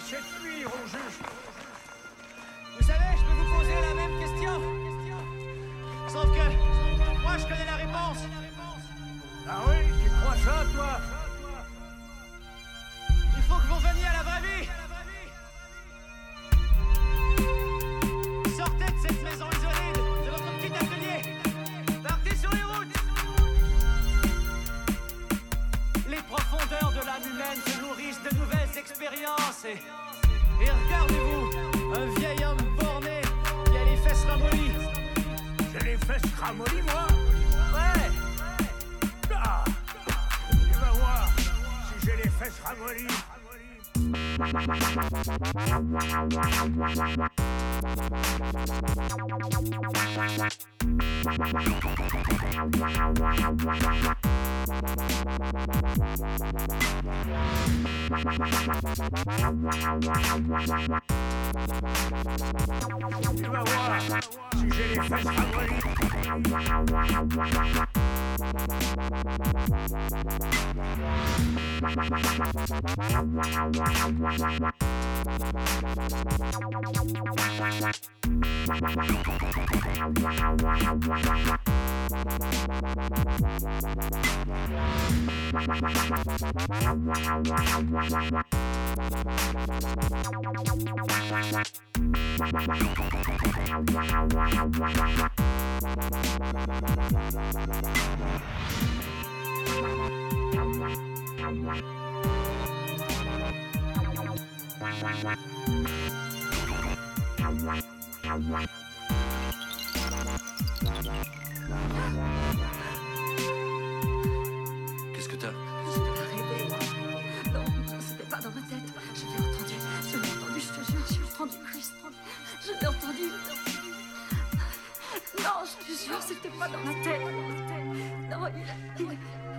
cette nuit, au juste? Vous savez, je peux vous poser la même question. Sauf que moi, je connais la réponse. Ah oui, tu crois ça, toi? Il faut que vous reveniez à la vraie vie. Sortez de cette maison isolée, de votre petit atelier. Partez sur les routes. Les profondeurs de l'âme humaine se nourrissent de nouvelles expériences. Et regardez-vous, un vieil homme borné qui a les fesses ramollies. J'ai les fesses ramollies, moi? Ouais. Ah, tu vas voir si j'ai les fesses ramollies. Tu vas voir si j'ai les fesses ramollies. Qu'est-ce que t'as? Je l'ai rêvé. Non, c'était pas dans ma tête. Je l'ai entendu, je te jure, j'ai entendu, je l'ai entendu. Non, je te jure, c'était pas dans ma tête. Non, il...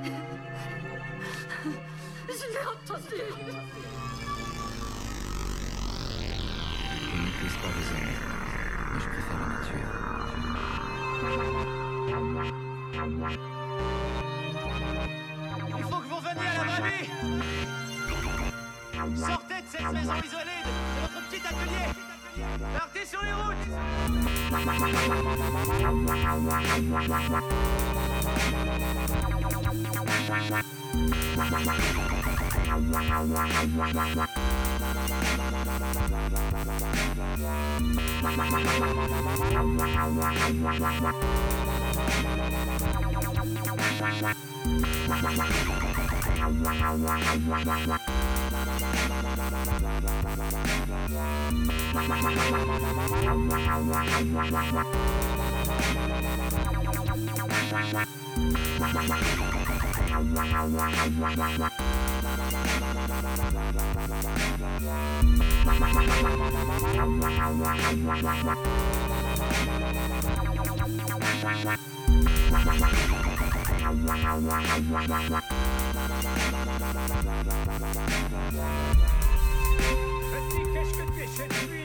Je l'ai entendu. Je ne maîtrise pas les hommes, mais je préfère la nature. Il faut que vous reveniez à la vraie vie. Sortez de cette maison isolée, de votre petit atelier. Partez sur les routes. Petit, qu'est-ce que tu es cette nuit?